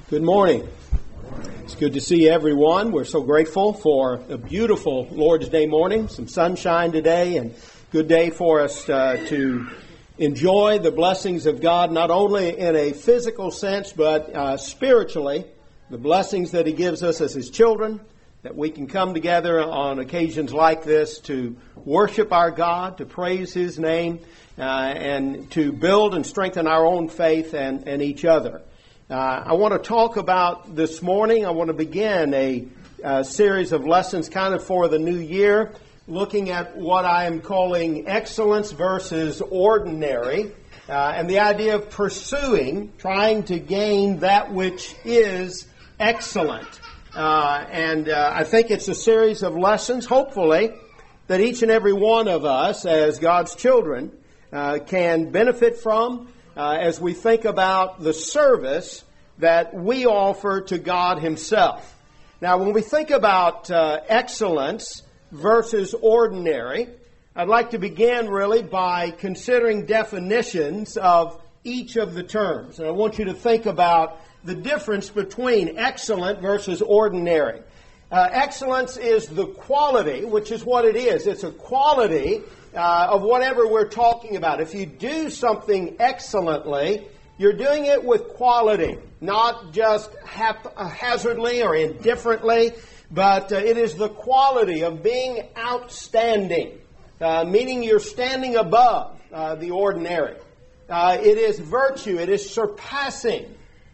Good morning. It's good to see everyone. We're so grateful for a beautiful Lord's Day morning, some sunshine today, and good day for us to enjoy the blessings of God, not only in a physical sense, but spiritually, the blessings that He gives us as His children, that we can come together on occasions like this to worship our God, to praise His name, and to build and strengthen our own faith and each other. I want to talk about this morning, I want to begin a series of lessons kind of for the new year, looking at what I am calling excellence versus ordinary, and the idea of pursuing, trying to gain that which is excellent. I think it's a series of lessons, hopefully, that each and every one of us as God's children can benefit from, as we think about the service that we offer to God Himself. Now, when we think about excellence versus ordinary, I'd like to begin really by considering definitions of each of the terms. And I want you to think about the difference between excellent versus ordinary. Excellence is the quality, which is what it is. It's a quality of whatever we're talking about. If you do something excellently, you're doing it with quality, not just haphazardly or indifferently, but it is the quality of being outstanding, meaning you're standing above the ordinary. It is virtue. It is surpassing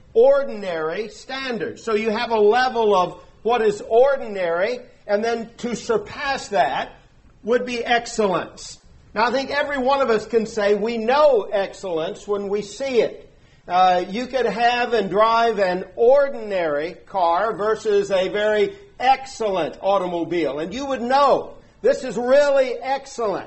ordinary standards. So you have a level of what is ordinary, and then to surpass that would be excellence. Now, I think every one of us can say we know excellence when we see it. You could have and drive an ordinary car versus a very excellent automobile, and you would know this is really excellent.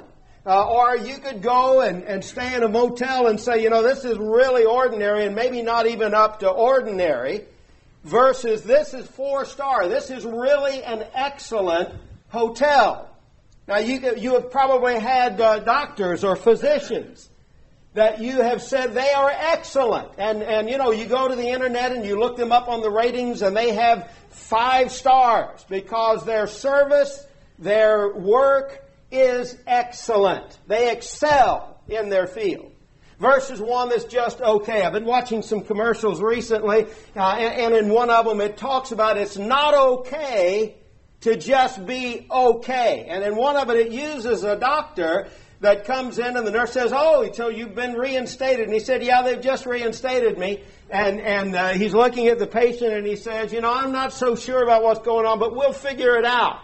Or you could go and stay in a motel and say, this is really ordinary and maybe not even up to ordinary, versus this is 4-star. This is really an excellent hotel. Now, you have probably had doctors or physicians that you have said they are excellent. And you go to the internet and you look them up on the ratings and they have 5 stars because their service, their work is excellent. They excel in their field. Versus one that's just okay. I've been watching some commercials recently, and in one of them it talks about it's not okay to just be okay. And in one of it uses a doctor that comes in and the nurse says, so you've been reinstated. And he said, yeah, they've just reinstated me. And he's looking at the patient and he says, I'm not so sure about what's going on, but we'll figure it out.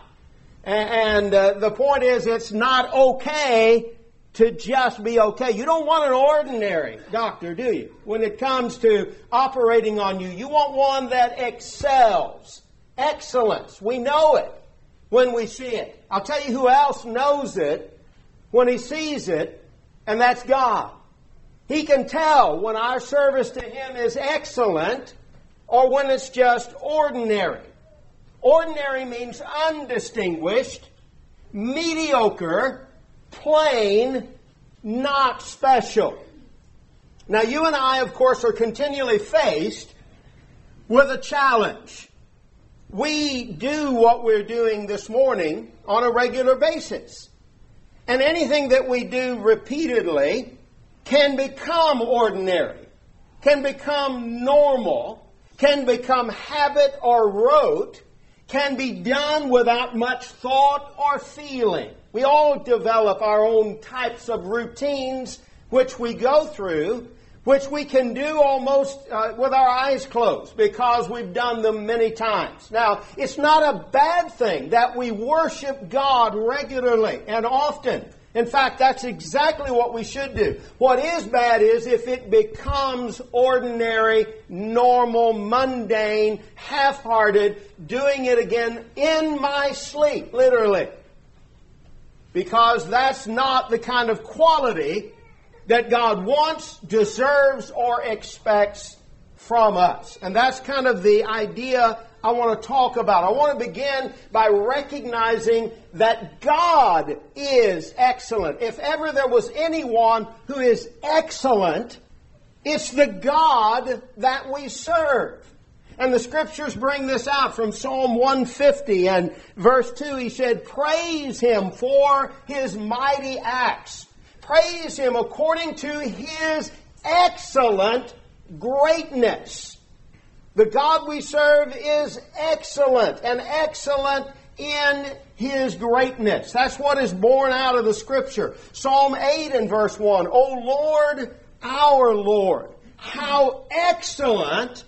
And the point is, it's not okay to just be okay. You don't want an ordinary doctor, do you? When it comes to operating on you, you want one that excels. Excellence. We know it when we see it. I'll tell you who else knows it when he sees it, and that's God. He can tell when our service to Him is excellent or when it's just ordinary. Ordinary means undistinguished, mediocre, plain, not special. Now, you and I, of course, are continually faced with a challenge. We do what we're doing this morning on a regular basis. And anything that we do repeatedly can become ordinary, can become normal, can become habit or rote, can be done without much thought or feeling. We all develop our own types of routines which we go through, which we can do almost with our eyes closed because we've done them many times. Now, it's not a bad thing that we worship God regularly and often. In fact, that's exactly what we should do. What is bad is if it becomes ordinary, normal, mundane, half-hearted, doing it again in my sleep, literally. Because that's not the kind of quality that God wants, deserves, or expects from us. And that's kind of the idea I want to talk about. I want to begin by recognizing that God is excellent. If ever there was anyone who is excellent, it's the God that we serve. And the Scriptures bring this out from Psalm 150 and verse 2. He said, praise Him for His mighty acts. Praise Him according to His excellent greatness. The God we serve is excellent, and excellent in His greatness. That's what is born out of the Scripture. Psalm 8 and verse 1. O Lord, our Lord, how excellent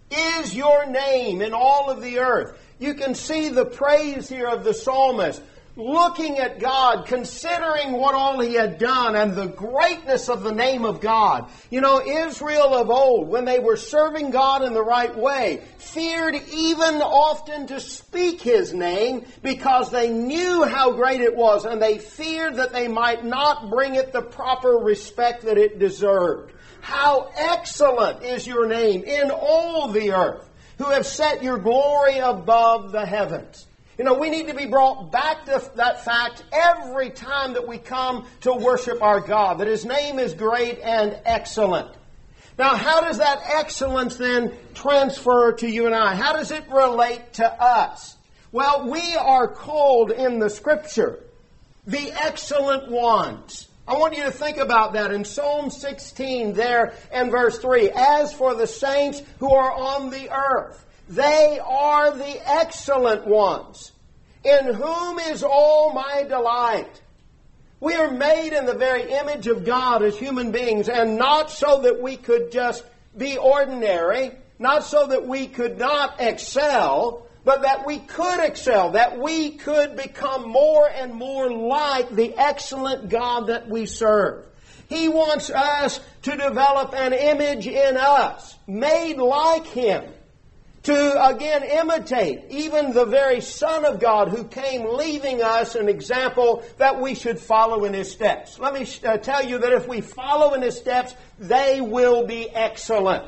is your name in all of the earth. You can see the praise here of the psalmist, looking at God, considering what all He had done and the greatness of the name of God. You know, Israel of old, when they were serving God in the right way, feared even often to speak His name because they knew how great it was, and they feared that they might not bring it the proper respect that it deserved. How excellent is your name in all the earth, who have set your glory above the heavens. You know, we need to be brought back to that fact every time that we come to worship our God, that His name is great and excellent. Now, how does that excellence then transfer to you and I? How does it relate to us? Well, we are called in the Scripture the excellent ones. I want you to think about that in Psalm 16 there and verse 3. As for the saints who are on the earth, they are the excellent ones, in whom is all my delight. We are made in the very image of God as human beings, and not so that we could just be ordinary, not so that we could not excel, but that we could excel, that we could become more and more like the excellent God that we serve. He wants us to develop an image in us, made like Him, to again imitate even the very Son of God who came, leaving us an example that we should follow in His steps. Let me tell you that if we follow in His steps, they will be excellent.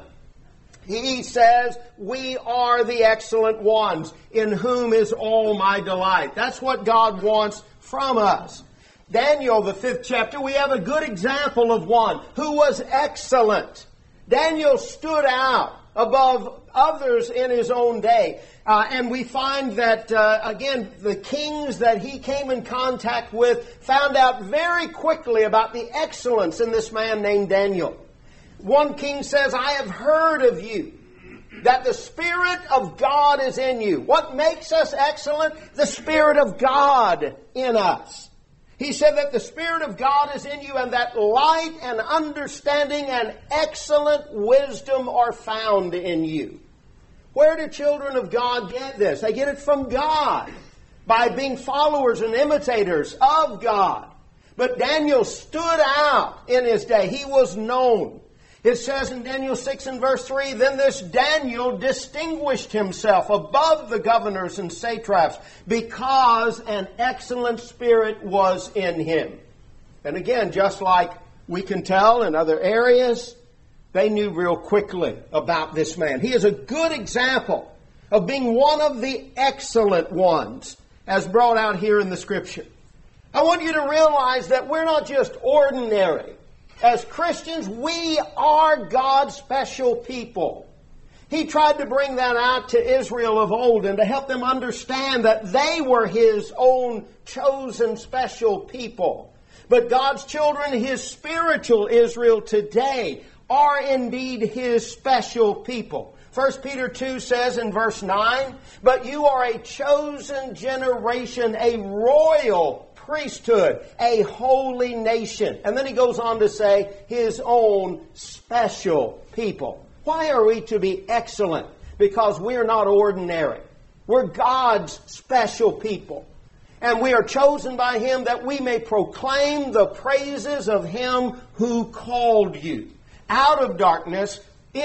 He says, we are the excellent ones, in whom is all my delight. That's what God wants from us. Daniel, the 5th chapter, we have a good example of one who was excellent. Daniel stood out above others in his own day. And we find that, again, the kings that he came in contact with found out very quickly about the excellence in this man named Daniel. One king says, I have heard of you, that the Spirit of God is in you. What makes us excellent? The Spirit of God in us. He said that the Spirit of God is in you, and that light and understanding and excellent wisdom are found in you. Where do children of God get this? They get it from God, by being followers and imitators of God. But Daniel stood out in his day. He was known. It says in Daniel 6 and verse 3, then this Daniel distinguished himself above the governors and satraps because an excellent spirit was in him. And again, just like we can tell in other areas, they knew real quickly about this man. He is a good example of being one of the excellent ones as brought out here in the Scripture. I want you to realize that we're not just ordinary. As Christians, we are God's special people. He tried to bring that out to Israel of old and to help them understand that they were His own chosen special people. But God's children, His spiritual Israel today, are indeed His special people. 1 Peter 2 says in verse 9, but you are a chosen generation, a royal priesthood, a holy nation. And then he goes on to say, His own special people. Why are we to be excellent? Because we're not ordinary. We're God's special people. And we are chosen by Him that we may proclaim the praises of Him who called you out of darkness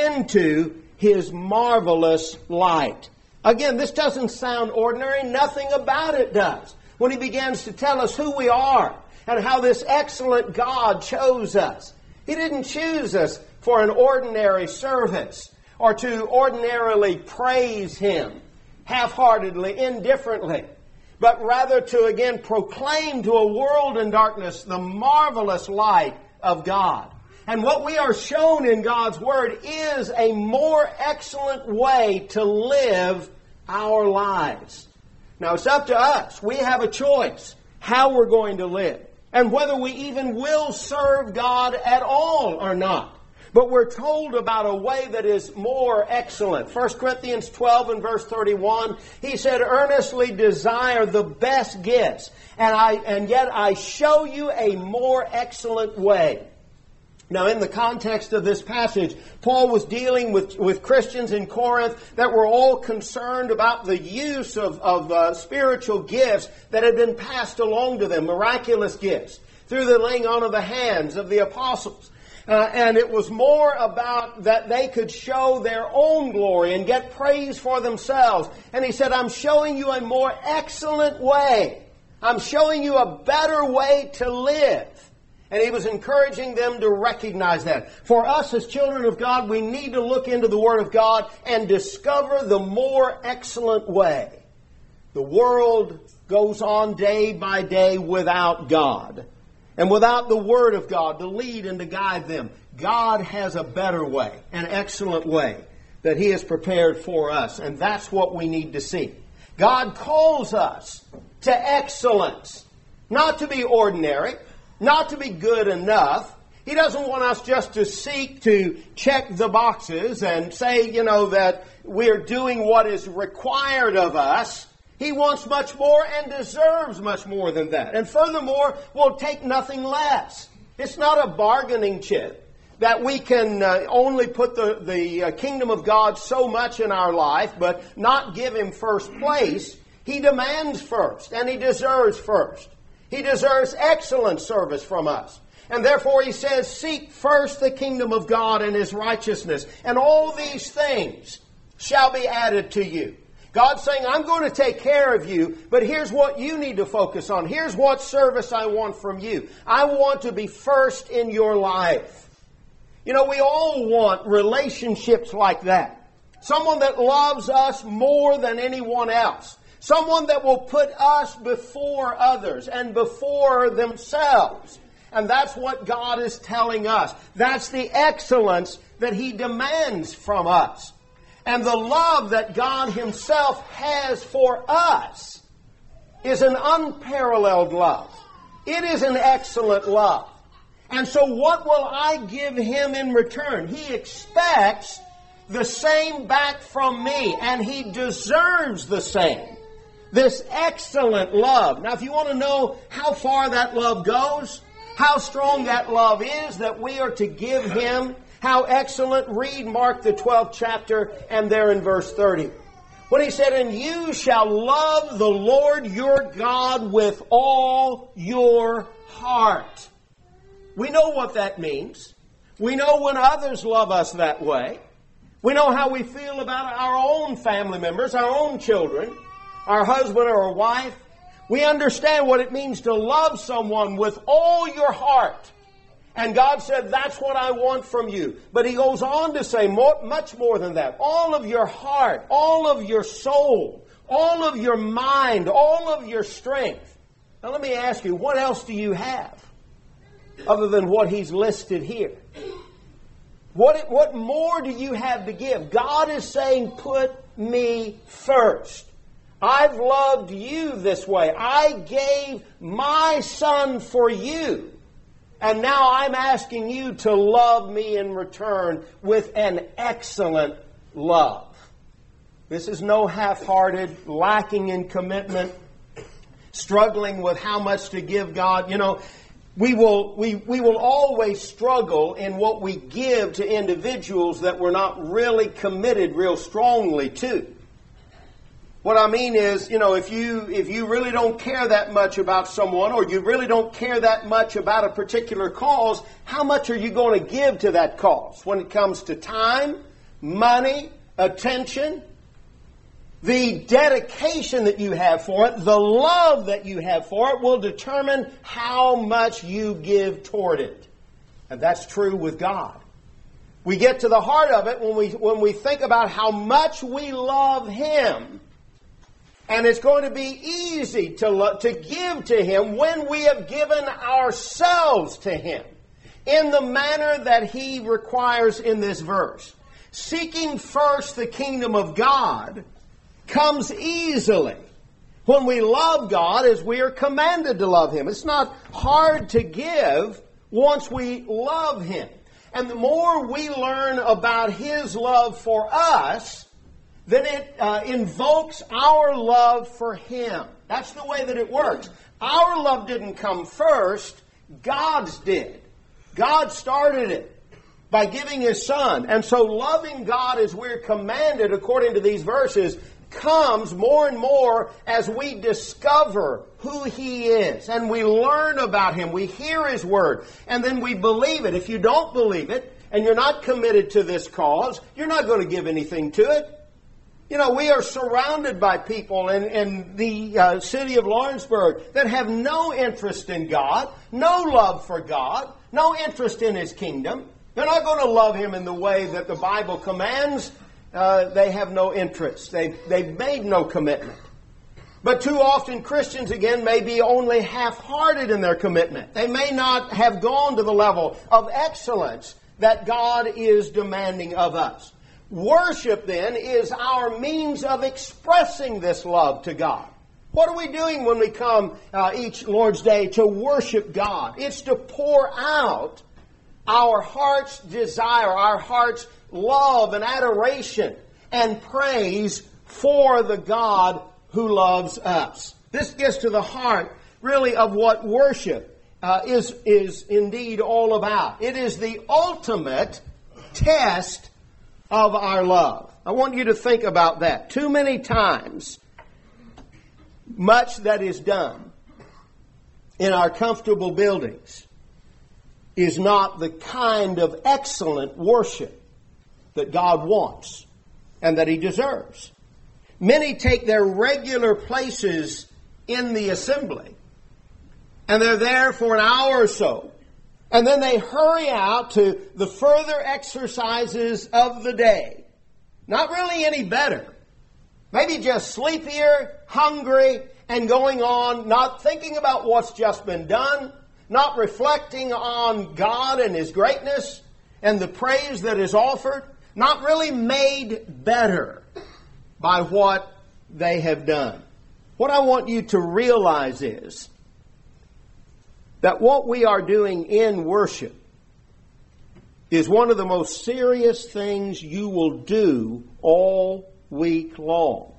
into His marvelous light. Again, this doesn't sound ordinary. Nothing about it does. When he begins to tell us who we are and how this excellent God chose us. He didn't choose us for an ordinary service or to ordinarily praise Him half-heartedly, indifferently, but rather to again proclaim to a world in darkness the marvelous light of God. And what we are shown in God's Word is a more excellent way to live our lives. Now, it's up to us. We have a choice how we're going to live and whether we even will serve God at all or not. But we're told about a way that is more excellent. 1 Corinthians 12 and verse 31, he said, earnestly desire the best gifts, and yet I show you a more excellent way. Now, in the context of this passage, Paul was dealing with Christians in Corinth that were all concerned about the use of spiritual gifts that had been passed along to them, miraculous gifts, through the laying on of the hands of the apostles. And it was more about that they could show their own glory and get praise for themselves. And he said, I'm showing you a more excellent way. I'm showing you a better way to live. And he was encouraging them to recognize that. For us as children of God, we need to look into the Word of God and discover the more excellent way. The world goes on day by day without God. And without the Word of God to lead and to guide them. God has a better way, an excellent way that He has prepared for us. And that's what we need to see. God calls us to excellence. Not to be ordinary, not to be good enough. He doesn't want us just to seek to check the boxes and say, that we're doing what is required of us. He wants much more and deserves much more than that. And furthermore, will take nothing less. It's not a bargaining chip that we can only put the kingdom of God so much in our life, but not give Him first place. He demands first, and He deserves first. He deserves excellent service from us. And therefore He says, seek first the kingdom of God and His righteousness, and all these things shall be added to you. God's saying, I'm going to take care of you, but here's what you need to focus on. Here's what service I want from you. I want to be first in your life. We all want relationships like that. Someone that loves us more than anyone else. Someone that will put us before others and before themselves. And that's what God is telling us. That's the excellence that He demands from us. And the love that God Himself has for us is an unparalleled love. It is an excellent love. And so what will I give Him in return? He expects the same back from me, and He deserves the same. This excellent love. Now, if you want to know how far that love goes, how strong that love is that we are to give Him, how excellent, read Mark the 12th chapter and there in verse 30. When He said, and you shall love the Lord your God with all your heart. We know what that means. We know when others love us that way. We know how we feel about our own family members, our own children, our husband or our wife. We understand what it means to love someone with all your heart. And God said, that's what I want from you. But He goes on to say much more than that. All of your heart, all of your soul, all of your mind, all of your strength. Now let me ask you, what else do you have other than what He's listed here? What more do you have to give? God is saying, put me first. I've loved you this way. I gave my Son for you. And now I'm asking you to love me in return with an excellent love. This is no half-hearted, lacking in commitment, struggling with how much to give God. We will always struggle in what we give to individuals that we're not really committed real strongly to. What I mean is, if you really don't care that much about someone, or you really don't care that much about a particular cause, how much are you going to give to that cause when it comes to time, money, attention? The dedication that you have for it, the love that you have for it, will determine how much you give toward it. And that's true with God. We get to the heart of it when we think about how much we love Him. And it's going to be easy to give to Him when we have given ourselves to Him. in the manner that he requires in this verse. Seeking first the kingdom of God comes easily when we love God as we are commanded to love Him. It's not hard to give once we love Him. And the more we learn about His love for us, then it invokes our love for Him. That's the way that it works. Our love didn't come first, God's did. God started it by giving His Son. And so loving God as we're commanded according to these verses comes more and more as we discover who He is and we learn about Him. We hear His Word and then we believe it. If you don't believe it and you're not committed to this cause, you're not going to give anything to it. You know, we are surrounded by people in the city of Lawrenceburg that have no interest in God, no love for God, no interest in His kingdom. They're not going to love Him in the way that the Bible commands. They have no interest. They've made no commitment. But too often Christians, again, may be only half-hearted in their commitment. They may not have gone to the level of excellence that God is demanding of us. Worship, then, is our means of expressing this love to God. What are we doing when we come each Lord's Day to worship God? It's to pour out our heart's desire, our heart's love and adoration and praise for the God who loves us. This gets to the heart, really, of what worship is indeed all about. It is the ultimate test of our love. I want you to think about that. Too many times, much that is done in our comfortable buildings is not the kind of excellent worship that God wants and that He deserves. Many take their regular places in the assembly and they're there for an hour or so. And then they hurry out to the further exercises of the day. Not really any better. Maybe just sleepier, hungry, and going on, not thinking about what's just been done, not reflecting on God and His greatness and the praise that is offered, not really made better by what they have done. What I want you to realize is that what we are doing in worship is one of the most serious things you will do all week long.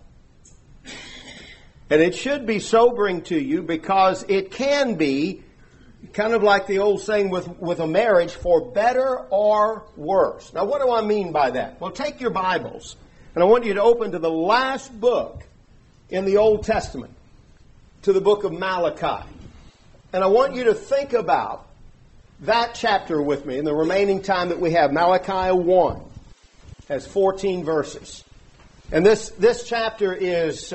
And it should be sobering to you because it can be kind of like the old saying with a marriage, for better or worse. Now, what do I mean by that? Well, take your Bibles, and I want you to open to the last book in the Old Testament, to the book of Malachi. And I want you to think about that chapter with me in the remaining time that we have. Malachi 1 has 14 verses. And this chapter is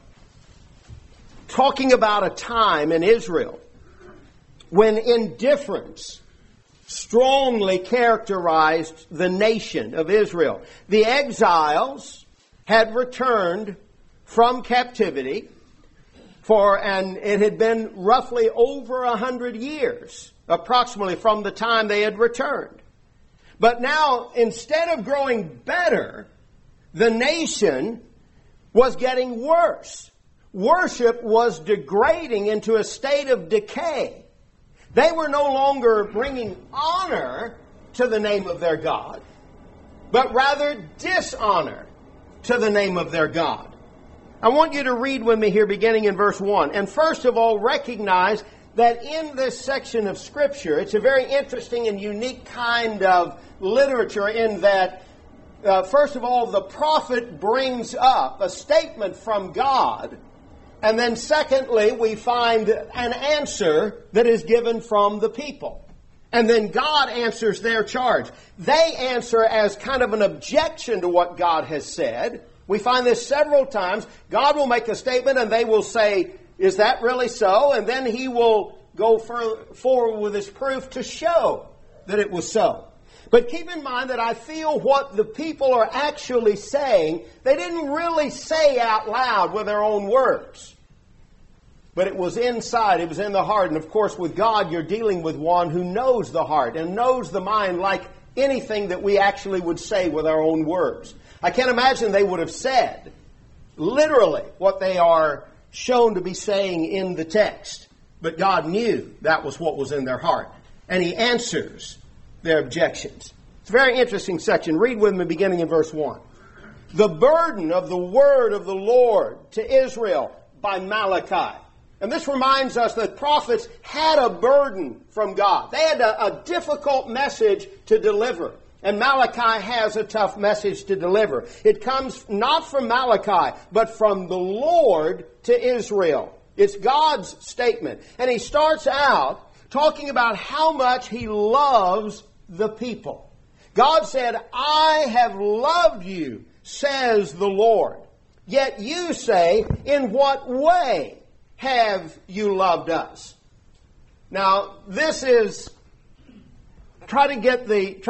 talking about a time in Israel when indifference strongly characterized the nation of Israel. The exiles had returned from captivity, and it had been roughly over 100 years, approximately, from the time they had returned. But now, instead of growing better, the nation was getting worse. Worship was degrading into a state of decay. They were no longer bringing honor to the name of their God, but rather dishonor to the name of their God. I want you to read with me here beginning in verse 1. And first of all, recognize that in this section of Scripture, it's a very interesting and unique kind of literature in that, first of all, the prophet brings up a statement from God. And then secondly, we find an answer that is given from the people. And then God answers their charge. They answer as kind of an objection to what God has said. We find this several times. God will make a statement and they will say, is that really so? And then He will go forward with His proof to show that it was so. But keep in mind that I feel what the people are actually saying, they didn't really say out loud with their own words. but it was inside, it was in the heart. And of course, with God, you're dealing with one who knows the heart and knows the mind like anything that we actually would say with our own words. I can't imagine they would have said literally what they are shown to be saying in the text. But God knew that was what was in their heart. And He answers their objections. It's a very interesting section. Read with me beginning in verse 1. The burden of the word of the Lord to Israel by Malachi. And this reminds us that prophets had a burden from God. They had a difficult message to deliver. And Malachi has a tough message to deliver. It comes not from Malachi, but from the Lord to Israel. It's God's statement. And He starts out talking about how much He loves the people. God said, I have loved you, says the Lord. Yet you say, in what way have you loved us? Now, this is try to get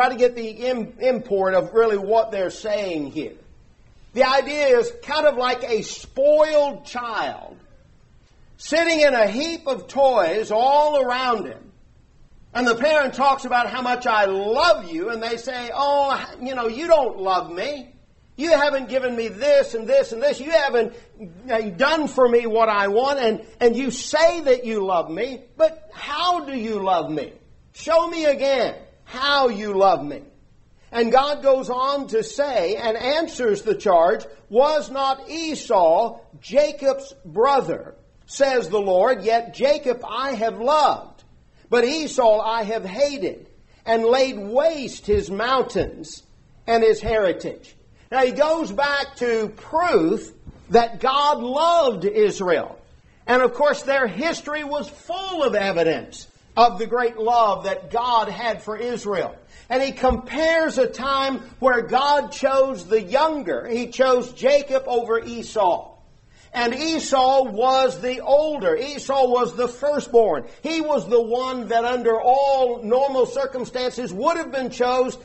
the import of really what they're saying here. The idea is kind of like a spoiled child sitting in a heap of toys all around him. And the parent talks about how much I love you, and they say, oh, you don't love me. You haven't given me this and this and this. You haven't done for me what I want. And you say that you love me, but how do you love me? Show me again how you love me. And God goes on to say and answers the charge, was not Esau Jacob's brother, says the Lord, yet Jacob I have loved, but Esau I have hated, and laid waste his mountains and his heritage. Now he goes back to proof that God loved Israel. And of course their history was full of evidence of the great love that God had for Israel. And he compares a time where God chose the younger. He chose Jacob over Esau. And Esau was the older. Esau was the firstborn. He was the one that under all normal circumstances would have been chosen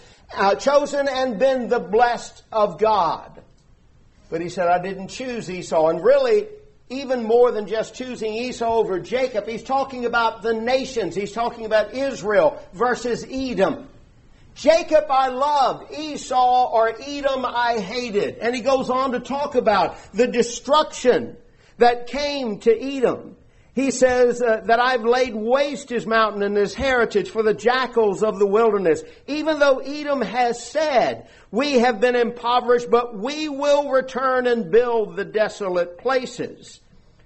and been the blessed of God. But he said, I didn't choose Esau. And really, even more than just choosing Esau over Jacob, he's talking about the nations. He's talking about Israel versus Edom. Jacob I loved, Esau or Edom I hated. And he goes on to talk about the destruction that came to Edom. He says that I've laid waste his mountain and his heritage for the jackals of the wilderness. Even though Edom has said, we have been impoverished, but we will return and build the desolate places.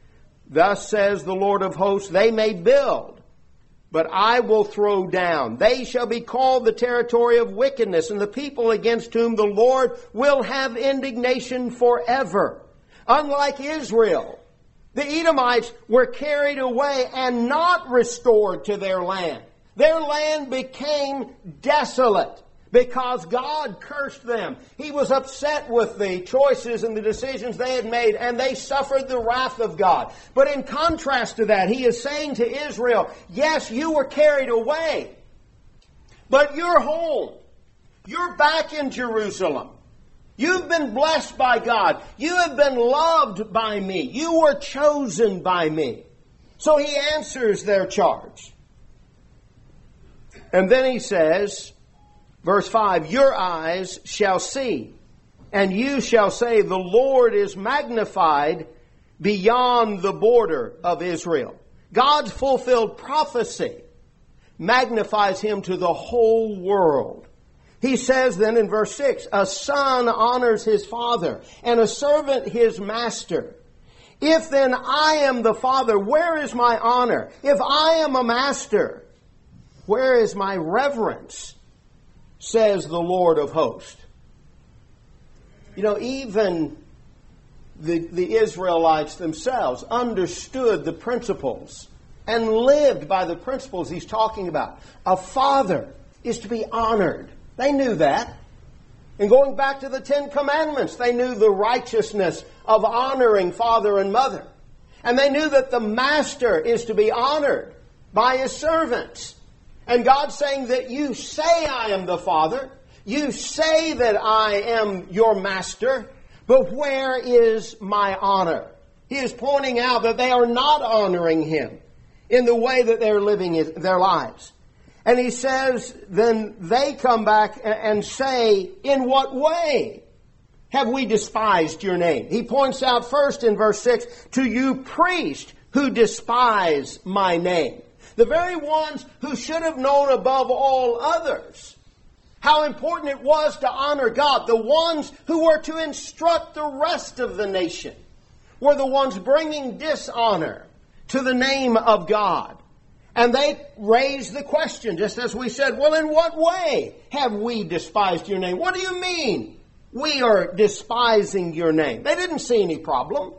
Thus says the Lord of hosts, they may build, but I will throw down. They shall be called the territory of wickedness, and the people against whom the Lord will have indignation forever. Unlike Israel, the Edomites were carried away and not restored to their land. Their land became desolate because God cursed them. He was upset with the choices and the decisions they had made, and they suffered the wrath of God. But in contrast to that, He is saying to Israel, yes, you were carried away, but you're home. You're back in Jerusalem. You've been blessed by God. You have been loved by me. You were chosen by me. So He answers their charge. And then He says, verse 5, your eyes shall see, and you shall say, the Lord is magnified beyond the border of Israel. God's fulfilled prophecy magnifies Him to the whole world. He says then in verse 6, a son honors his father, and a servant his master. If then I am the father, where is my honor? If I am a master, where is my reverence? Says the Lord of hosts. Even the Israelites themselves understood the principles and lived by the principles He's talking about. A father is to be honored. They knew that. And going back to the Ten Commandments, they knew the righteousness of honoring father and mother. And they knew that the master is to be honored by his servants. And God's saying that you say I am the Father. You say that I am your master. But where is my honor? He is pointing out that they are not honoring Him in the way that they're living their lives. And He says, then they come back and say, in what way have we despised your name? He points out first in verse 6, to you priests who despise my name. The very ones who should have known above all others how important it was to honor God. The ones who were to instruct the rest of the nation were the ones bringing dishonor to the name of God. And they raised the question, just as we said, well, in what way have we despised your name? What do you mean we are despising your name? They didn't see any problem.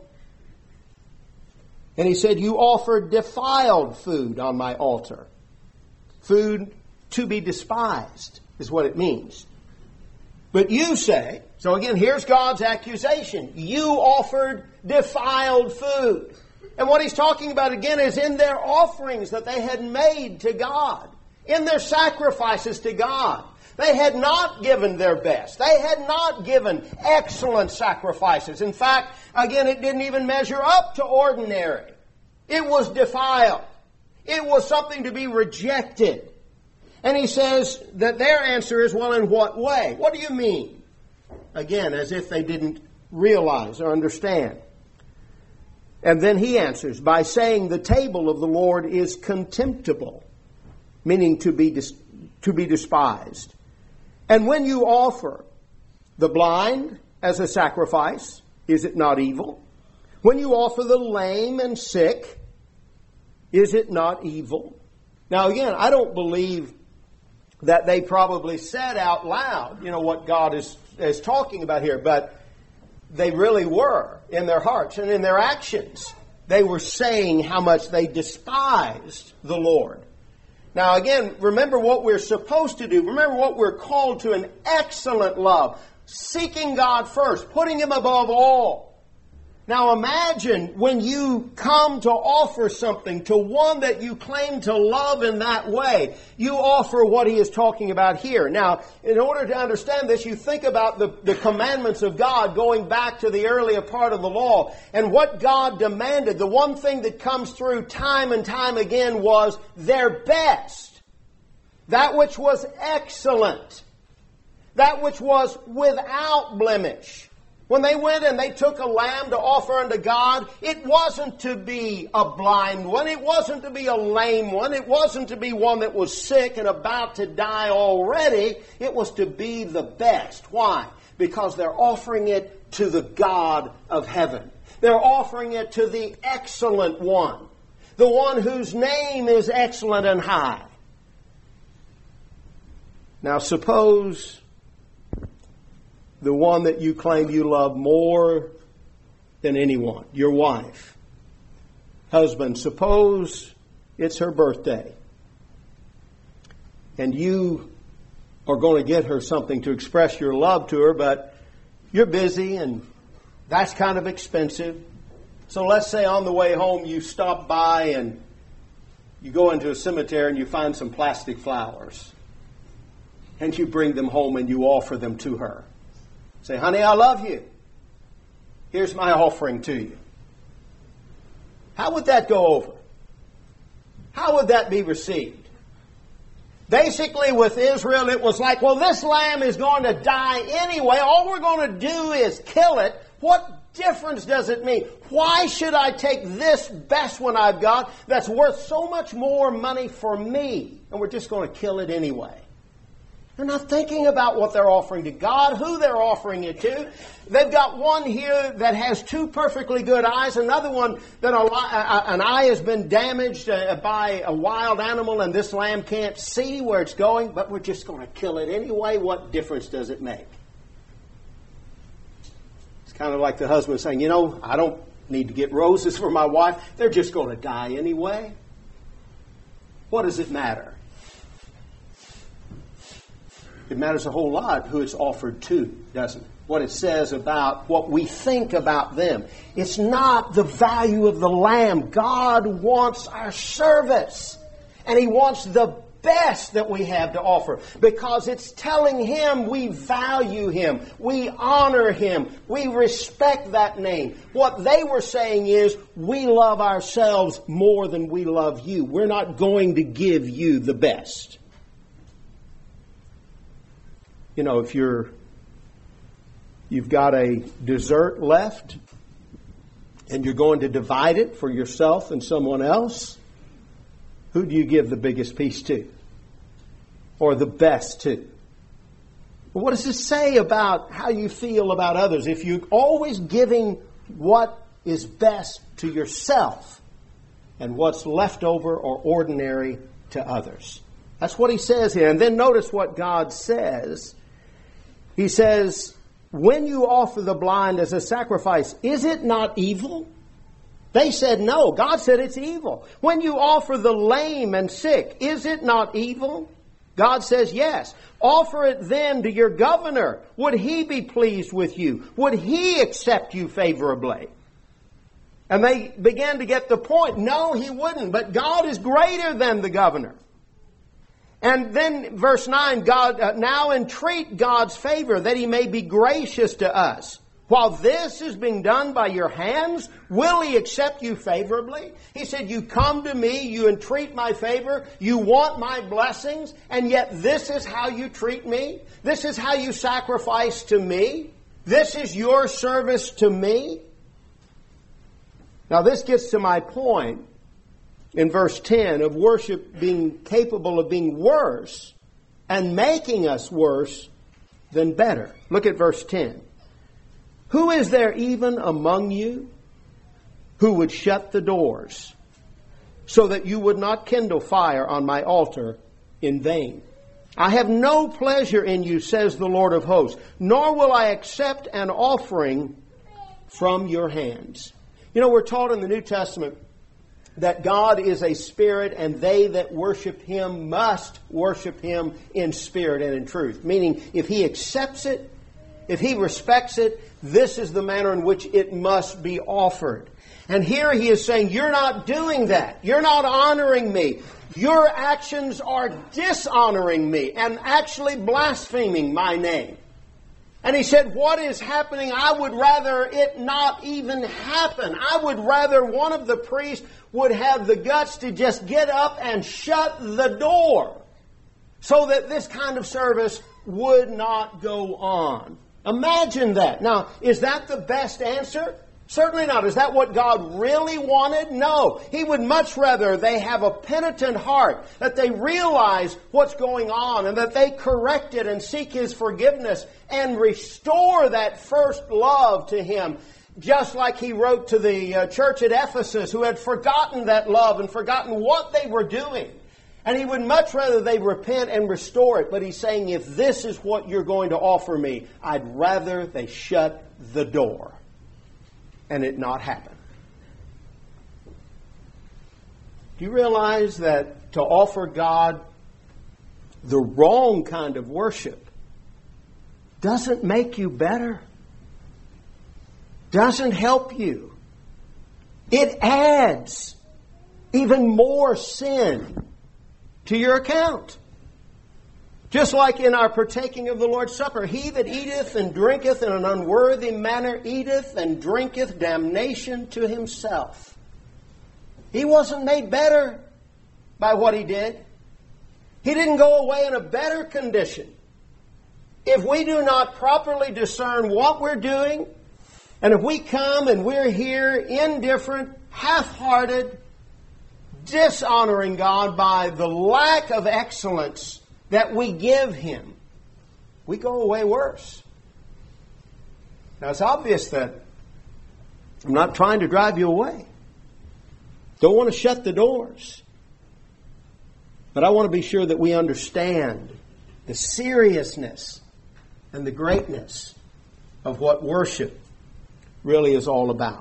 And He said, you offered defiled food on my altar. Food to be despised is what it means. But you say, so again, here's God's accusation. You offered defiled food. And what He's talking about again is in their offerings that they had made to God, in their sacrifices to God. They had not given their best. They had not given excellent sacrifices. In fact, again, it didn't even measure up to ordinary. It was defiled. It was something to be rejected. And He says that their answer is, well, in what way? What do you mean? Again, as if they didn't realize or understand. And then He answers by saying the table of the Lord is contemptible, meaning to be despised. And when you offer the blind as a sacrifice, is it not evil? When you offer the lame and sick, is it not evil? Now again, I don't believe that they probably said out loud, what God is talking about here, but they really were in their hearts and in their actions. They were saying how much they despised the Lord. Now again, remember what we're supposed to do. Remember what we're called to, an excellent love. Seeking God first, putting Him above all. Now imagine when you come to offer something to one that you claim to love in that way, you offer what He is talking about here. Now, in order to understand this, you think about the commandments of God going back to the earlier part of the law. And what God demanded, the one thing that comes through time and time again was their best. That which was excellent. That which was without blemish. When they went and they took a lamb to offer unto God, it wasn't to be a blind one. It wasn't to be a lame one. It wasn't to be one that was sick and about to die already. It was to be the best. Why? Because they're offering it to the God of heaven. They're offering it to the excellent one. The one whose name is excellent and high. Now suppose the one that you claim you love more than anyone, your wife. Husband, suppose it's her birthday and you are going to get her something to express your love to her, but you're busy and that's kind of expensive. So let's say on the way home you stop by and you go into a cemetery and you find some plastic flowers and you bring them home and you offer them to her. Say, honey, I love you. Here's my offering to you. How would that go over? How would that be received? Basically, with Israel, it was like, well, this lamb is going to die anyway. All we're going to do is kill it. What difference does it make? Why should I take this best one I've got that's worth so much more money for me? And we're just going to kill it anyway. They're not thinking about what they're offering to God, who they're offering it to. They've got one here that has two perfectly good eyes, another one that an eye has been damaged by a wild animal and this lamb can't see where it's going, but we're just going to kill it anyway. What difference does it make? It's kind of like the husband saying, I don't need to get roses for my wife. They're just going to die anyway. What does it matter? It matters a whole lot who it's offered to, doesn't it? What it says about what we think about them. It's not the value of the lamb. God wants our service. And He wants the best that we have to offer, because it's telling Him we value Him, we honor Him, we respect that name. What they were saying is, we love ourselves more than we love you. We're not going to give you the best. You know, if you've got a dessert left and you're going to divide it for yourself and someone else, who do you give the biggest piece to? Or the best to? Well, what does this say about how you feel about others? If you're always giving what is best to yourself and what's left over or ordinary to others. That's what he says here. And then notice what God says. He says, when you offer the blind as a sacrifice, is it not evil? They said no. God said it's evil. When you offer the lame and sick, is it not evil? God says yes. Offer it then to your governor. Would he be pleased with you? Would he accept you favorably? And they began to get the point. No, he wouldn't. But God is greater than the governor. And then verse 9, God now entreat God's favor that He may be gracious to us. While this is being done by your hands, will He accept you favorably? He said, you come to me, you entreat my favor, you want my blessings, and yet this is how you treat me? This is how you sacrifice to me? This is your service to me? Now this gets to my point in verse 10 of worship being capable of being worse and making us worse than better. Look at verse 10. Who is there even among you who would shut the doors so that you would not kindle fire on my altar in vain? I have no pleasure in you, says the Lord of hosts, nor will I accept an offering from your hands. You know, we're taught in the New Testament that God is a spirit, and they that worship Him must worship Him in spirit and in truth. Meaning, if He accepts it, if He respects it, this is the manner in which it must be offered. And here He is saying, you're not doing that. You're not honoring me. Your actions are dishonoring me and actually blaspheming my name. And He said, what is happening? I would rather it not even happen. I would rather one of the priests would have the guts to just get up and shut the door so that this kind of service would not go on. Imagine that. Now, is that the best answer? Certainly not. Is that what God really wanted? No. He would much rather they have a penitent heart, that they realize what's going on and that they correct it and seek His forgiveness and restore that first love to Him. Just like He wrote to the church at Ephesus, who had forgotten that love and forgotten what they were doing. And He would much rather they repent and restore it. But He's saying, if this is what you're going to offer me, I'd rather they shut the door and it not happen. Do you realize that to offer God the wrong kind of worship doesn't make you better? Doesn't help you. It adds even more sin to your account. Just like in our partaking of the Lord's Supper, he that eateth and drinketh in an unworthy manner eateth and drinketh damnation to himself. He wasn't made better by what he did. He didn't go away in a better condition. If we do not properly discern what we're doing, and if we come and we're here indifferent, half-hearted, dishonoring God by the lack of excellence that we give Him, we go away worse. Now it's obvious that I'm not trying to drive you away. Don't want to shut the doors. But I want to be sure that we understand the seriousness and the greatness of what worship really is all about.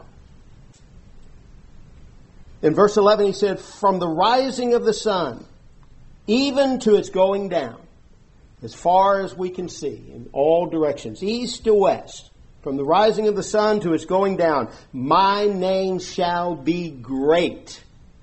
In verse 11 he said, from the rising of the sun even to its going down, as far as we can see, in all directions, east to west, from the rising of the sun to its going down, my name shall be great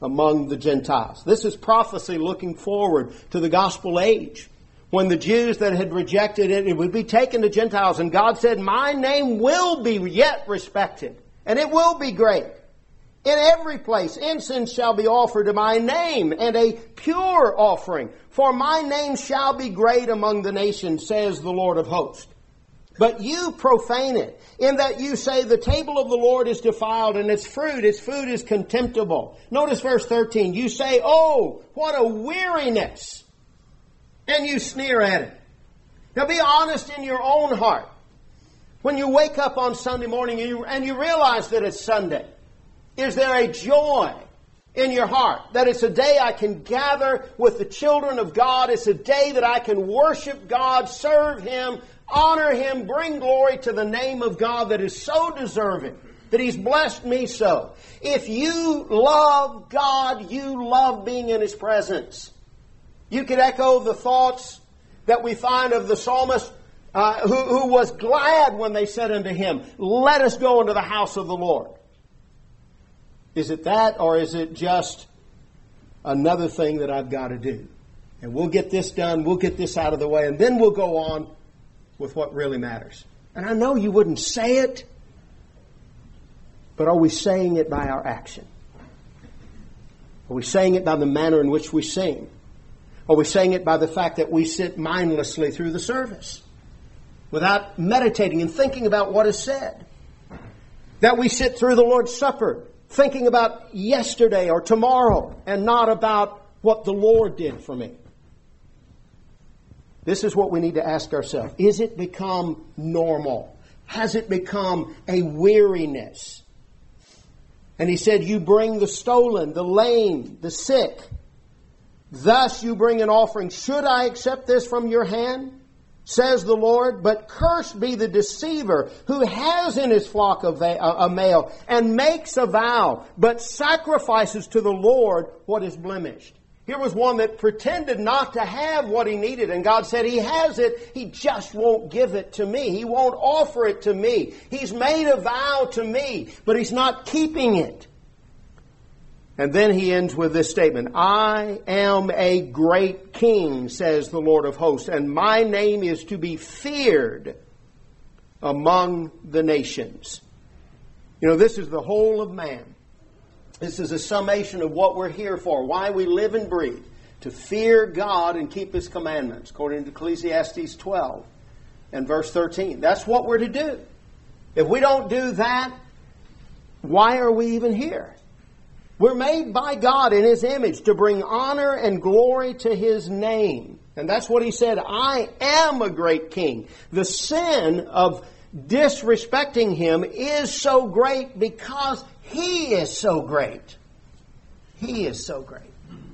among the Gentiles. This is prophecy looking forward to the gospel age, when the Jews that had rejected it, it would be taken to Gentiles. And God said, my name will be yet respected, and it will be great. In every place incense shall be offered to my name, and a pure offering. For my name shall be great among the nations, says the Lord of hosts. But you profane it, in that you say the table of the Lord is defiled, and its food is contemptible. Notice verse 13. You say, oh, what a weariness! And you sneer at it. Now be honest in your own heart. When you wake up on Sunday morning and you realize that it's Sunday, is there a joy in your heart that it's a day I can gather with the children of God? It's a day that I can worship God, serve Him, honor Him, bring glory to the name of God that is so deserving, that He's blessed me so. If you love God, you love being in His presence. You could echo the thoughts that we find of the psalmist who was glad when they said unto him, let us go into the house of the Lord. Is it that, or is it just another thing that I've got to do? And we'll get this done, we'll get this out of the way, and then we'll go on with what really matters. And I know you wouldn't say it, but are we saying it by our action? Are we saying it by the manner in which we sing? Are we saying it by the fact that we sit mindlessly through the service without meditating and thinking about what is said? That we sit through the Lord's Supper thinking about yesterday or tomorrow and not about what the Lord did for me? This is what we need to ask ourselves. Is it become normal? Has it become a weariness? And he said, you bring the stolen, the lame, the sick. Thus you bring an offering. Should I accept this from your hand? Says the Lord. But cursed be the deceiver who has in his flock a male and makes a vow, but sacrifices to the Lord what is blemished. Here was one that pretended not to have what he needed, and God said, he has it, he just won't give it to me. He won't offer it to me. He's made a vow to me, but he's not keeping it. And then he ends with this statement, I am a great king, says the Lord of hosts, and my name is to be feared among the nations. You know, this is the whole of man. This is a summation of what we're here for, why we live and breathe, to fear God and keep His commandments, according to Ecclesiastes 12 and verse 13. That's what we're to do. If we don't do that, why are we even here? We're made by God in His image to bring honor and glory to His name. And that's what He said, I am a great king. The sin of disrespecting Him is so great because He is so great. He is so great.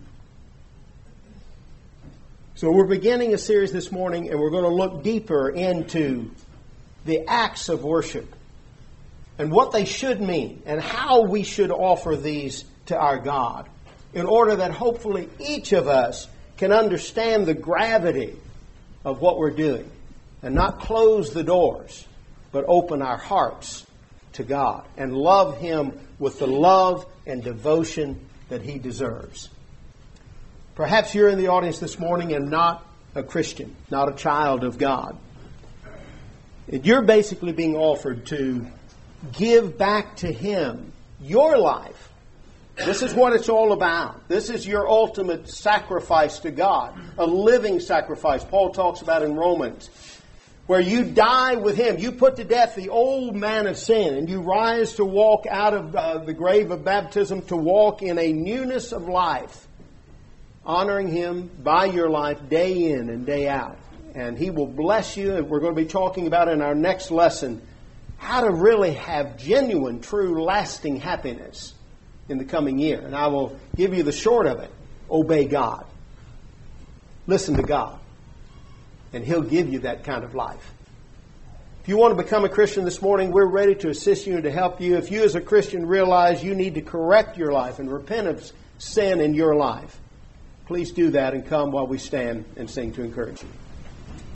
So we're beginning a series this morning, and we're going to look deeper into the acts of worship and what they should mean and how we should offer these to our God, in order that hopefully each of us can understand the gravity of what we're doing and not close the doors, but open our hearts to God and love Him with the love and devotion that He deserves. Perhaps you're in the audience this morning and not a Christian, not a child of God. You're basically being offered to give back to Him your life. This is what it's all about. This is your ultimate sacrifice to God, a living sacrifice. Paul talks about in Romans, where you die with Him. You put to death the old man of sin, and you rise to walk out of the grave of baptism, to walk in a newness of life, honoring Him by your life day in and day out. And He will bless you, and we're going to be talking about in our next lesson how to really have genuine, true, lasting happiness in the coming year. And I will give you the short of it. Obey God. Listen to God. And He'll give you that kind of life. If you want to become a Christian this morning, we're ready to assist you and to help you. If you as a Christian realize you need to correct your life and repent of sin in your life, please do that and come while we stand and sing to encourage you.